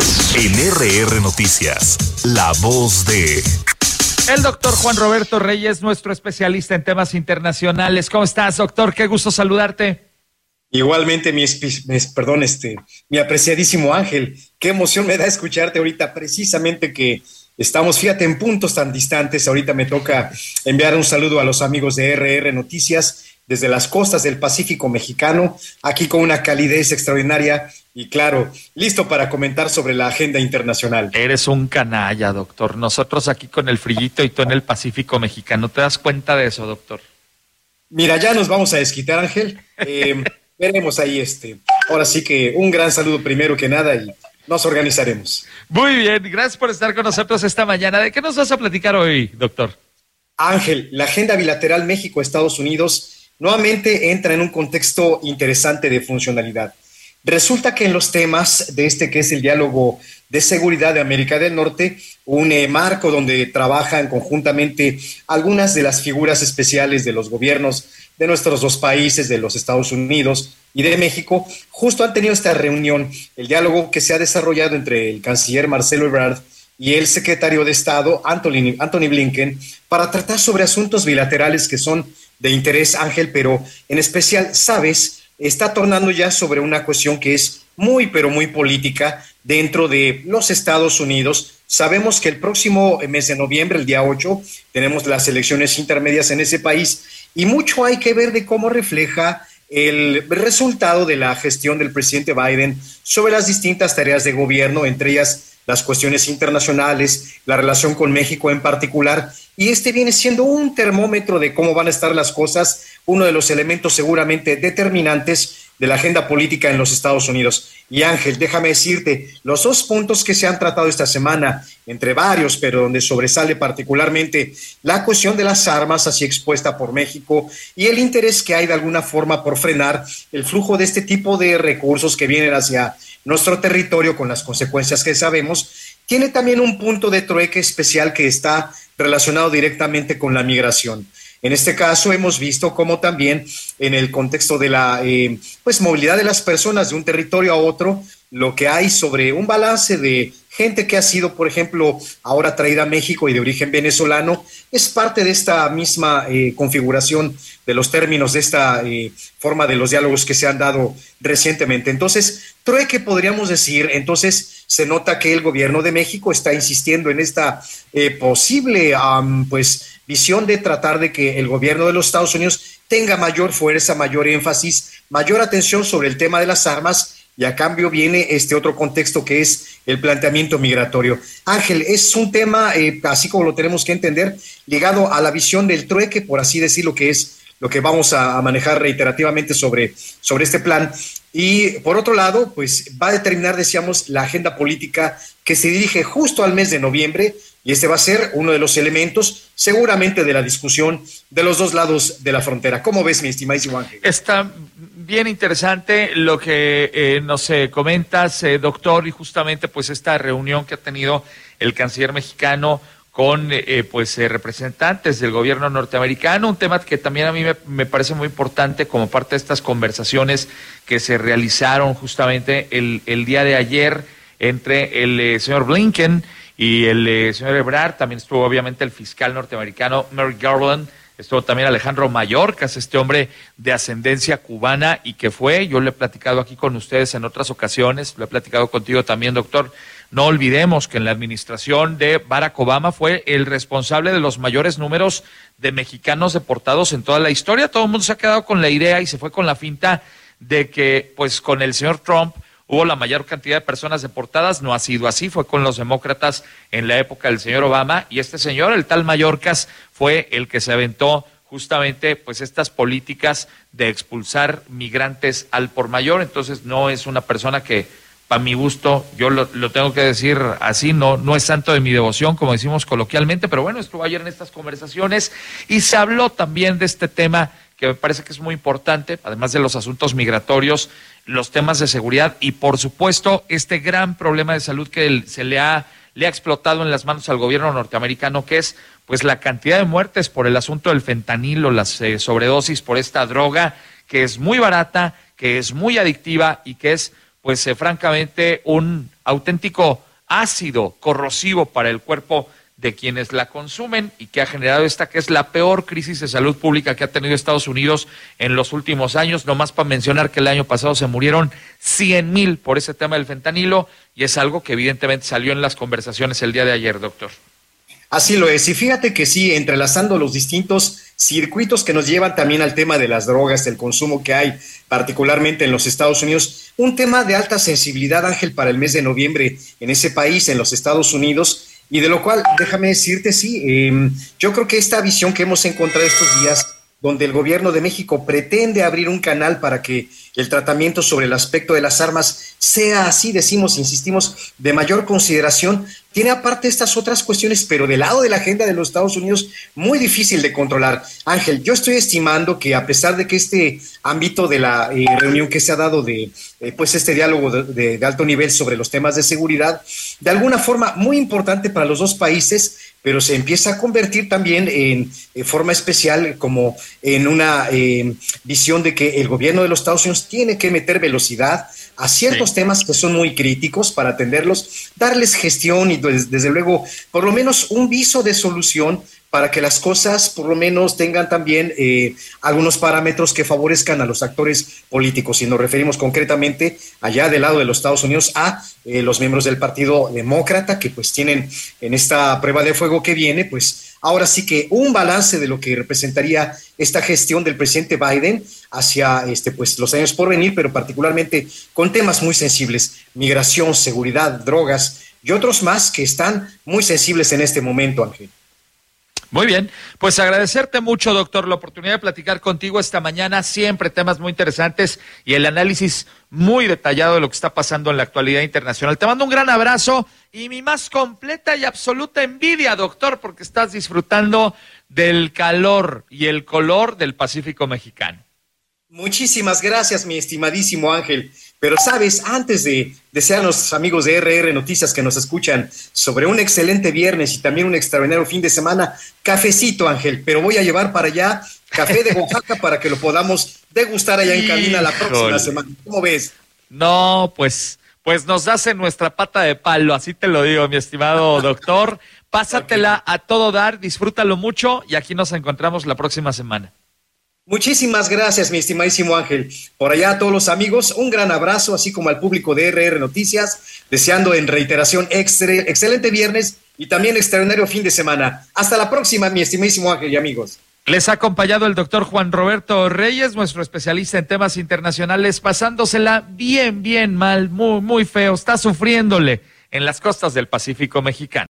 En RR Noticias, la voz de... El doctor Juan Roberto Reyes, nuestro especialista en temas internacionales. ¿Cómo estás, doctor? Qué gusto saludarte. Igualmente, mi apreciadísimo Ángel. Qué emoción me da escucharte ahorita, precisamente que estamos, fíjate, en puntos tan distantes. Ahorita me toca enviar un saludo a los amigos de RR Noticias desde las costas del Pacífico mexicano, aquí con una calidez extraordinaria y claro, listo para comentar sobre la agenda internacional. Eres un canalla, doctor. Nosotros aquí con el frillito y tú en el Pacífico mexicano. ¿Te das cuenta de eso, doctor? Mira, ya nos vamos a desquitar, Ángel. Veremos ahí Ahora sí que un gran saludo primero que nada y nos organizaremos. Muy bien, gracias por estar con nosotros esta mañana. ¿De qué nos vas a platicar hoy, doctor? Ángel, la agenda bilateral México-Estados Unidos nuevamente entra en un contexto interesante de funcionalidad. Resulta que en los temas de que es el diálogo de seguridad de América del Norte, un marco donde trabajan conjuntamente algunas de las figuras especiales de los gobiernos de nuestros dos países, de los Estados Unidos y de México, justo han tenido esta reunión, el diálogo que se ha desarrollado entre el canciller Marcelo Ebrard y el secretario de Estado, Antony Blinken, para tratar sobre asuntos bilaterales que son de interés, Ángel, pero en especial, sabes, está tornando ya sobre una cuestión que es muy, pero muy política dentro de los Estados Unidos. Sabemos que el próximo mes de noviembre, el día 8, tenemos las elecciones intermedias en ese país y mucho hay que ver de cómo refleja el resultado de la gestión del presidente Biden sobre las distintas tareas de gobierno, entre ellas las cuestiones internacionales, la relación con México en particular, y viene siendo un termómetro de cómo van a estar las cosas, uno de los elementos seguramente determinantes de la agenda política en los Estados Unidos. Y Ángel, déjame decirte, los dos puntos que se han tratado esta semana, entre varios, pero donde sobresale particularmente la cuestión de las armas, así expuesta por México, y el interés que hay de alguna forma por frenar el flujo de este tipo de recursos que vienen hacia nuestro territorio con las consecuencias que sabemos, tiene también un punto de trueque especial que está relacionado directamente con la migración. En este caso hemos visto cómo también en el contexto de la movilidad de las personas de un territorio a otro, lo que hay sobre un balance de gente que ha sido, por ejemplo, ahora traída a México y de origen venezolano, es parte de esta misma configuración de los términos de esta forma de los diálogos que se han dado recientemente. Entonces, trueque podríamos decir, entonces se nota que el gobierno de México está insistiendo en esta posible visión de tratar de que el gobierno de los Estados Unidos tenga mayor fuerza, mayor énfasis, mayor atención sobre el tema de las armas, y a cambio viene este otro contexto que es el planteamiento migratorio. Ángel, es un tema, así como lo tenemos que entender, ligado a la visión del trueque, por así decirlo, que es lo que vamos a manejar reiterativamente sobre este plan. Y por otro lado, pues va a determinar, decíamos, la agenda política que se dirige justo al mes de noviembre, y va a ser uno de los elementos seguramente de la discusión de los dos lados de la frontera. ¿Cómo ves, mi estimadísimo Ángel? Está bien interesante lo que nos comentas, doctor, y justamente pues esta reunión que ha tenido el canciller mexicano con representantes del gobierno norteamericano, un tema que también a mí me parece muy importante como parte de estas conversaciones que se realizaron justamente el día de ayer entre el señor Blinken y el señor Ebrard. También estuvo obviamente el fiscal norteamericano Merrick Garland, estuvo también Alejandro Mayorkas, este hombre de ascendencia cubana y que yo le he platicado aquí con ustedes en otras ocasiones, lo he platicado contigo también, doctor. No olvidemos que en la administración de Barack Obama fue el responsable de los mayores números de mexicanos deportados en toda la historia. Todo el mundo se ha quedado con la idea y se fue con la finta de que pues con el señor Trump hubo la mayor cantidad de personas deportadas. No ha sido así, fue con los demócratas en la época del señor Obama, y este señor, el tal Mayorkas, fue el que se aventó justamente pues estas políticas de expulsar migrantes al por mayor. Entonces no es una persona que, para mi gusto, yo lo tengo que decir así, no es santo de mi devoción, como decimos coloquialmente, pero bueno, estuvo ayer en estas conversaciones y se habló también de este tema que me parece que es muy importante, además de los asuntos migratorios, los temas de seguridad y, por supuesto, este gran problema de salud que le ha explotado en las manos al gobierno norteamericano, que es pues la cantidad de muertes por el asunto del fentanilo, las sobredosis por esta droga, que es muy barata, que es muy adictiva y que es pues francamente un auténtico ácido corrosivo para el cuerpo de quienes la consumen y que ha generado esta que es la peor crisis de salud pública que ha tenido Estados Unidos en los últimos años. Nomás para mencionar que el año pasado se murieron 100,000 por ese tema del fentanilo y es algo que evidentemente salió en las conversaciones el día de ayer, doctor. Así lo es, y fíjate que sí, entrelazando los distintos circuitos que nos llevan también al tema de las drogas, el consumo que hay particularmente en los Estados Unidos, un tema de alta sensibilidad, Ángel, para el mes de noviembre en ese país, en los Estados Unidos, y de lo cual, déjame decirte, sí, yo creo que esta visión que hemos encontrado estos días, donde el gobierno de México pretende abrir un canal para que el tratamiento sobre el aspecto de las armas sea así, decimos, insistimos, de mayor consideración, tiene aparte estas otras cuestiones, pero del lado de la agenda de los Estados Unidos, muy difícil de controlar. Ángel, yo estoy estimando que a pesar de que este ámbito de la reunión que se ha dado de pues este diálogo de alto nivel sobre los temas de seguridad, de alguna forma muy importante para los dos países, pero se empieza a convertir también en forma especial como en una visión de que el gobierno de los Estados Unidos tiene que meter velocidad a ciertos temas que son muy críticos para atenderlos, darles gestión y desde luego por lo menos un viso de solución para que las cosas por lo menos tengan también algunos parámetros que favorezcan a los actores políticos. Y nos referimos concretamente allá del lado de los Estados Unidos a los miembros del Partido Demócrata que pues tienen en esta prueba de fuego que viene, pues ahora sí que un balance de lo que representaría esta gestión del presidente Biden hacia pues los años por venir, pero particularmente con temas muy sensibles, migración, seguridad, drogas y otros más que están muy sensibles en este momento, Ángel. Muy bien, pues agradecerte mucho, doctor, la oportunidad de platicar contigo esta mañana, siempre temas muy interesantes y el análisis muy detallado de lo que está pasando en la actualidad internacional. Te mando un gran abrazo y mi más completa y absoluta envidia, doctor, porque estás disfrutando del calor y el color del Pacífico mexicano. Muchísimas gracias, mi estimadísimo Ángel. Pero sabes, antes de desear a los amigos de RR Noticias que nos escuchan sobre un excelente viernes y también un extraordinario fin de semana, cafecito, Ángel, pero voy a llevar para allá café de Oaxaca para que lo podamos degustar allá en cabina la próxima semana. ¿Cómo ves? No, pues nos das en nuestra pata de palo, así te lo digo, mi estimado doctor. Pásatela a todo dar, disfrútalo mucho y aquí nos encontramos la próxima semana. Muchísimas gracias, mi estimadísimo Ángel. Por allá a todos los amigos, un gran abrazo, así como al público de RR Noticias, deseando en reiteración excelente viernes y también extraordinario fin de semana. Hasta la próxima, mi estimadísimo Ángel y amigos. Les ha acompañado el doctor Juan Roberto Reyes, nuestro especialista en temas internacionales, pasándosela bien mal, muy feo, está sufriéndole en las costas del Pacífico mexicano.